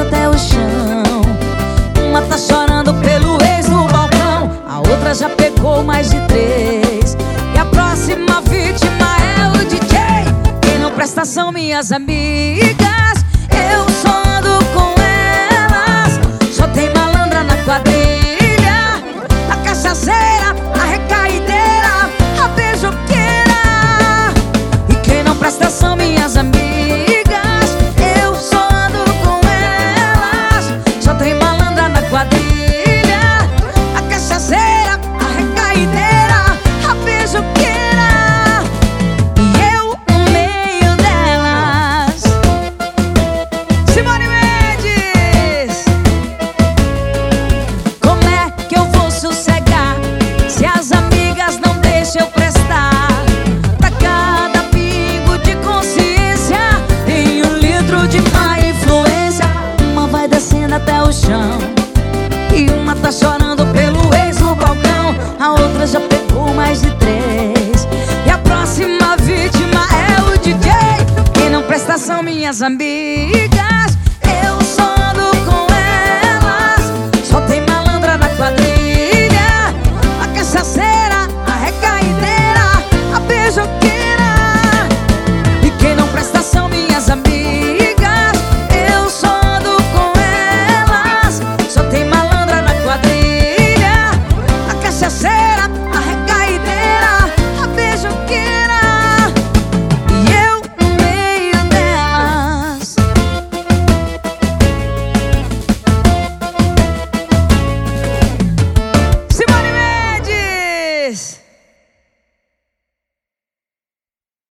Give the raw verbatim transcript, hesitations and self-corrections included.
até o chão. Uma tá chorando pelo ex no balcão, a outra já pegou mais de três. E a próxima vítima é o D J. Quem não presta são minhas amigas. Eu só ando com elas, só tem malandra na quadrilha. A cachaceira, a recaideira, a beijoqueira. E quem não presta são minhas amigas. Eu só ando com elas, só tem malandra na quadrilha. A cachaceira, a recaideira, a beijoqueira. E eu no meio delas. Simone Mendes! Como é que eu vou sossegar se as amigas não deixam eu prestar? Pra cada pingo de consciência tem um litro de má influência. Uma vai descendo até o chão e uma tá chorando pelo ex no balcão, a outra já pegou mais de três. E a próxima vítima é o D J. Quem não presta são minhas amigas.